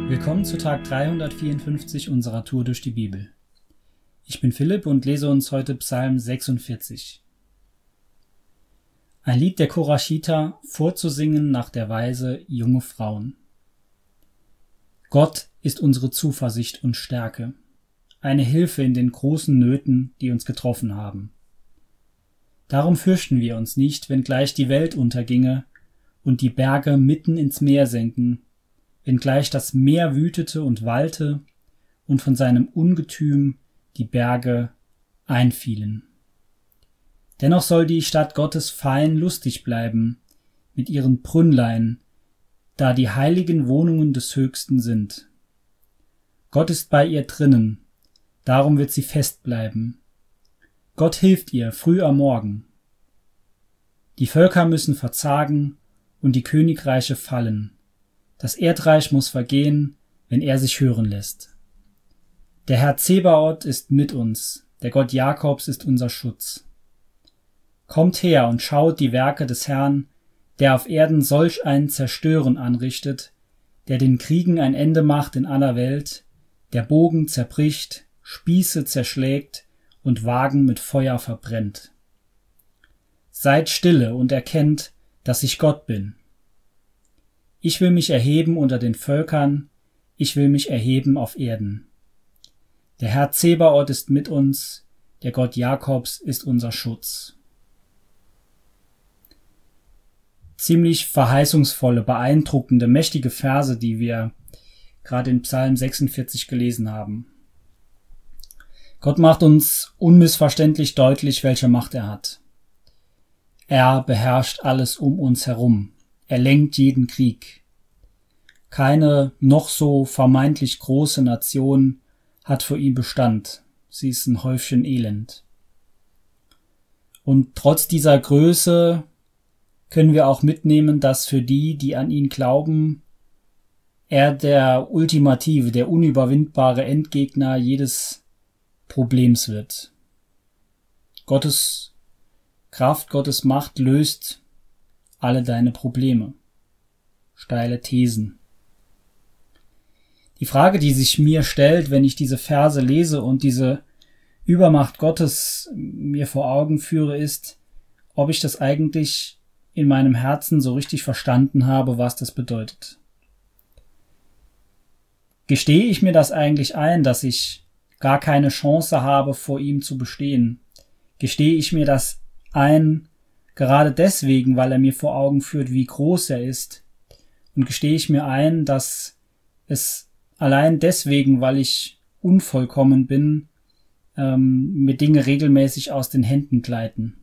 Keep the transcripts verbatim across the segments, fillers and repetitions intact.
Willkommen zu Tag dreihundertvierundfünfzig unserer Tour durch die Bibel. Ich bin Philipp und lese uns heute Psalm sechsundvierzig. Ein Lied der Koraschiter, vorzusingen nach der Weise junge Frauen. Gott ist unsere Zuversicht und Stärke, eine Hilfe in den großen Nöten, die uns getroffen haben. Darum fürchten wir uns nicht, wenngleich die Welt unterginge und die Berge mitten ins Meer senken, wenngleich das Meer wütete und wallte und von seinem Ungetüm die Berge einfielen. Dennoch soll die Stadt Gottes fein lustig bleiben, mit ihren Brünnlein, da die heiligen Wohnungen des Höchsten sind. Gott ist bei ihr drinnen, darum wird sie fest bleiben. Gott hilft ihr früh am Morgen. Die Völker müssen verzagen und die Königreiche fallen. Das Erdreich muss vergehen, wenn er sich hören lässt. Der Herr Zebaoth ist mit uns, der Gott Jakobs ist unser Schutz. Kommt her und schaut die Werke des Herrn, der auf Erden solch ein Zerstören anrichtet, der den Kriegen ein Ende macht in aller Welt, der Bogen zerbricht, Spieße zerschlägt und Wagen mit Feuer verbrennt. Seid stille und erkennt, dass ich Gott bin. Ich will mich erheben unter den Völkern, ich will mich erheben auf Erden. Der Herr Zebaoth ist mit uns, der Gott Jakobs ist unser Schutz. Ziemlich verheißungsvolle, beeindruckende, mächtige Verse, die wir gerade in Psalm sechsundvierzig gelesen haben. Gott macht uns unmissverständlich deutlich, welche Macht er hat. Er beherrscht alles um uns herum. Er lenkt jeden Krieg. Keine noch so vermeintlich große Nation hat vor ihm Bestand. Sie ist ein Häufchen Elend. Und trotz dieser Größe können wir auch mitnehmen, dass für die, die an ihn glauben, er der ultimative, der unüberwindbare Endgegner jedes Problems wird. Gottes Kraft, Gottes Macht löst alle deine Probleme. Steile Thesen. Die Frage, die sich mir stellt, wenn ich diese Verse lese und diese Übermacht Gottes mir vor Augen führe, ist, ob ich das eigentlich in meinem Herzen so richtig verstanden habe, was das bedeutet. Gestehe ich mir das eigentlich ein, dass ich gar keine Chance habe, vor ihm zu bestehen? Gestehe ich mir das ein, gerade deswegen, weil er mir vor Augen führt, wie groß er ist? Und gestehe ich mir ein, dass es allein deswegen, weil ich unvollkommen bin, ähm, mir Dinge regelmäßig aus den Händen gleiten?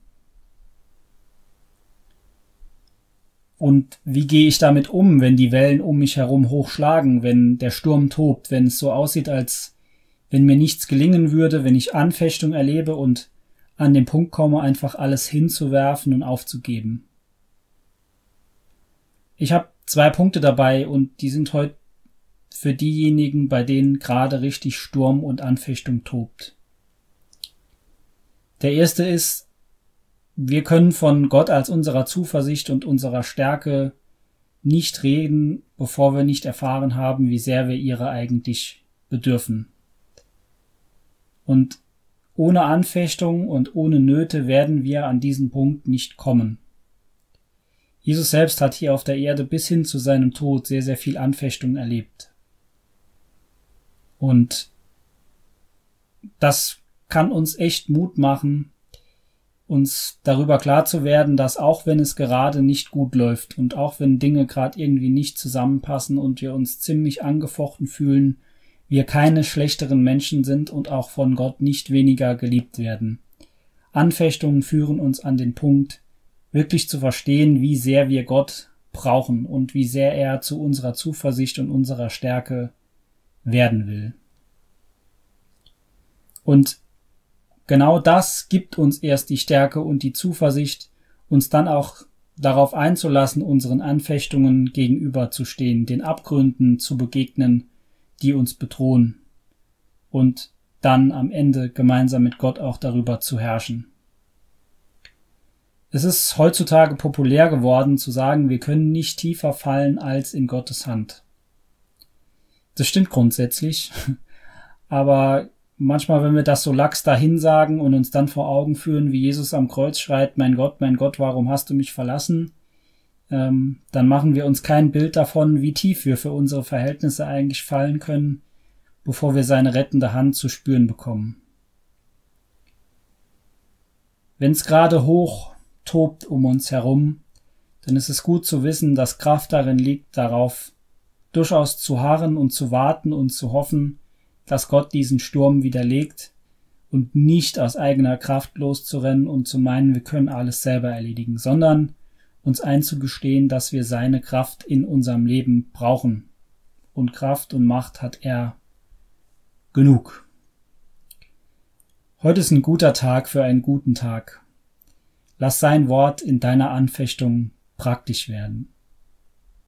Und wie gehe ich damit um, wenn die Wellen um mich herum hochschlagen, wenn der Sturm tobt, wenn es so aussieht, als wenn mir nichts gelingen würde, wenn ich Anfechtung erlebe und an den Punkt komme, einfach alles hinzuwerfen und aufzugeben? Ich habe zwei Punkte dabei und die sind heute für diejenigen, bei denen gerade richtig Sturm und Anfechtung tobt. Der erste ist, wir können von Gott als unserer Zuversicht und unserer Stärke nicht reden, bevor wir nicht erfahren haben, wie sehr wir ihre eigentlich bedürfen. Und ohne Anfechtung und ohne Nöte werden wir an diesen Punkt nicht kommen. Jesus selbst hat hier auf der Erde bis hin zu seinem Tod sehr, sehr viel Anfechtung erlebt. Und das kann uns echt Mut machen, uns darüber klar zu werden, dass auch wenn es gerade nicht gut läuft und auch wenn Dinge gerade irgendwie nicht zusammenpassen und wir uns ziemlich angefochten fühlen, wir keine schlechteren Menschen sind und auch von Gott nicht weniger geliebt werden. Anfechtungen führen uns an den Punkt, wirklich zu verstehen, wie sehr wir Gott brauchen und wie sehr er zu unserer Zuversicht und unserer Stärke werden will. Und genau das gibt uns erst die Stärke und die Zuversicht, uns dann auch darauf einzulassen, unseren Anfechtungen gegenüberzustehen, den Abgründen zu begegnen, die uns bedrohen, und dann am Ende gemeinsam mit Gott auch darüber zu herrschen. Es ist heutzutage populär geworden zu sagen, wir können nicht tiefer fallen als in Gottes Hand. Das stimmt grundsätzlich, aber manchmal, wenn wir das so lax dahin sagen und uns dann vor Augen führen, wie Jesus am Kreuz schreit, mein Gott, mein Gott, warum hast du mich verlassen? Ähm, dann machen wir uns kein Bild davon, wie tief wir für unsere Verhältnisse eigentlich fallen können, bevor wir seine rettende Hand zu spüren bekommen. Wenn es gerade hoch tobt um uns herum, dann ist es gut zu wissen, dass Kraft darin liegt, darauf durchaus zu harren und zu warten und zu hoffen, dass Gott diesen Sturm widerlegt und nicht aus eigener Kraft loszurennen und zu meinen, wir können alles selber erledigen, sondern uns einzugestehen, dass wir seine Kraft in unserem Leben brauchen. Und Kraft und Macht hat er genug. Heute ist ein guter Tag für einen guten Tag. Lass sein Wort in deiner Anfechtung praktisch werden.